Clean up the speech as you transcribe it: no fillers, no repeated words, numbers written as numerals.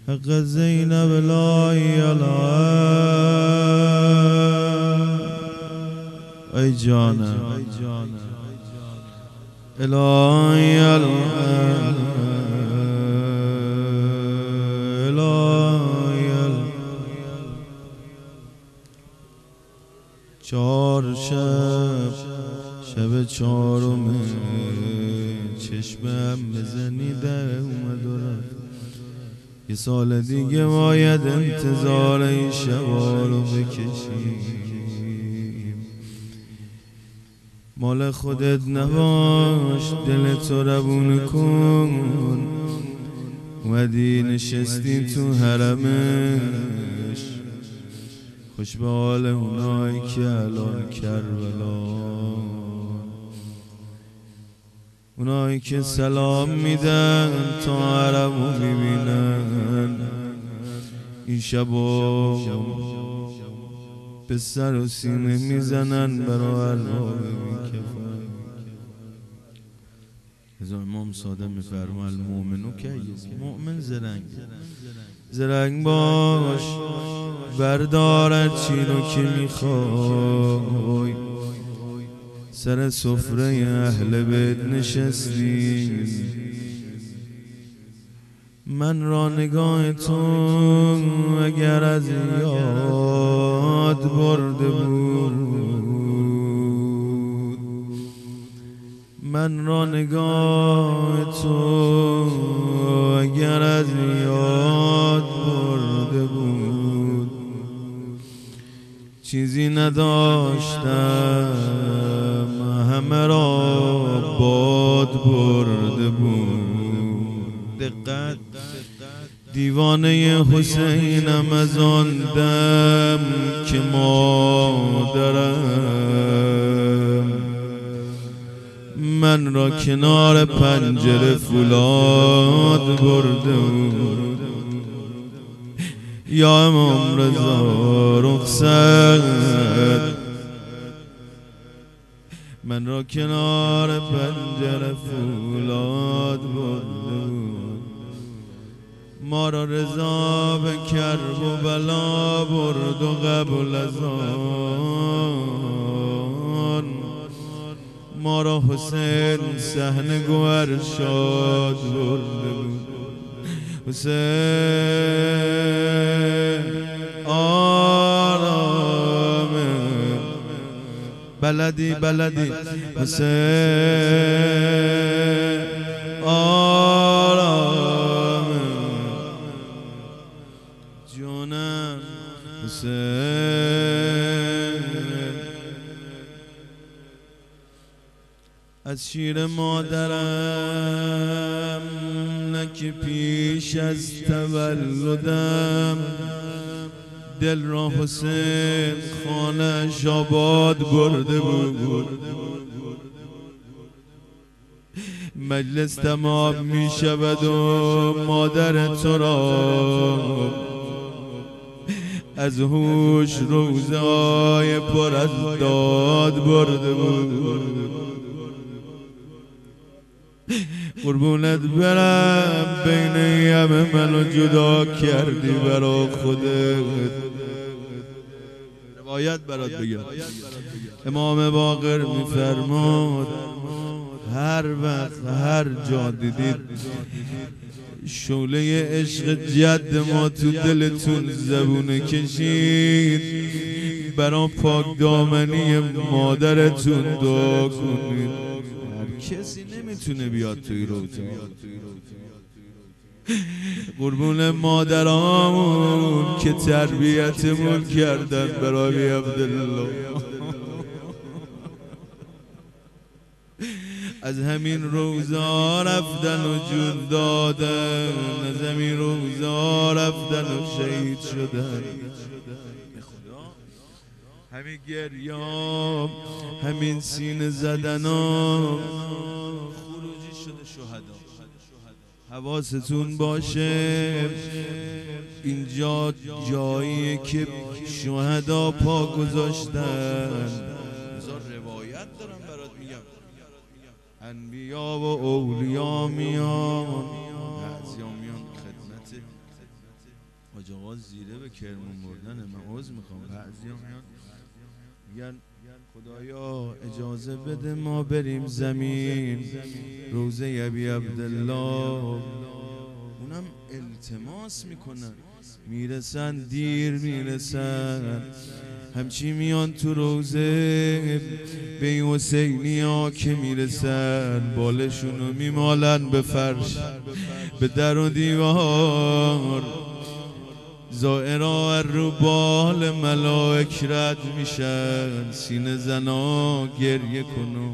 حق زینب لا اله ای جانم الهی چهار شب چهارم چشمم بزنیده اومد و رفت. یه سال دیگه باید انتظار این شبا رو بکشیم. مال خودت نباش دلتو روون کن. اومدی نشستی تو حرمش، خوش به حال اونایی که الان کربلا، اونایی که سلام میدن تا حرمو میبینن. این شبا به سر و سینه میزنن برای ارباب کفن. از امام صادق میفرما المؤمنو کیس، مؤمن زرنگ باش، بردارد چینو که میخوای. سر سفره اهل بیت نشستی، من را نگاه تو اگر از یاد برده بود، من را نگاه تو اگر از یاد برده بود، چیزی نداشتم همه را باد برده بود. دقت، دیوانه حسینم از آن دم که مادرم من را کنار پنجره فولاد برده بود. یا امام رضا رخصت، من را کنار پنجره فولاد برده بود. ما را رضا به کرب و بلا برد و قبل از آن ما را حسین صحن گوهر شاد برده بود. حسین آرامه بلدی حسین آرامه جونم حسین. از شیر مادرم نه که پیش از تولدم دل را حسین خانه آباد برده بود. مجلس تمام می شود و مادر تو را از هوش روزهای پر از داد برده بود. قربونت برم بین همه منو جدا کردی برا خودت. روایت برات بگم، امام باقر میفرماد هر وقت هر جا دیدید شعله عشق جد ما تو دلتون زبونه کشید، برا پاک دامنی مادرتون دعا کنید. کسی نمیتونه بیاد توی روزا. قربون مادرامون که تربیتمون کردن برای عبدالله، از همین روزا رفتن و جون دادن، از همین روزا رفتن و شهید شدن. همین گریام، همین سینه زدنام خروجی شده شهدا. حواستون باشه اینجا جاییه که شهدا پا گذاشتن. بذار روایت دارم برات میگم، انبیا و اولیا میان، بعضیا میان خدمت حاج آقا زیره به کرمون بردنه. من عذر میخوام، بعضیا میگن خدایا اجازه بده ما بریم زمین روزه ابی عبدالله. اونم التماس میکنن، میرسن دیر میرسن، همچی میان تو روزه به حسینی ها که میرسن بالشونو میمالن به فرش، به در و دیوار. زائرها رو بال ملائک رد میشن، سینه زنا گریه کنو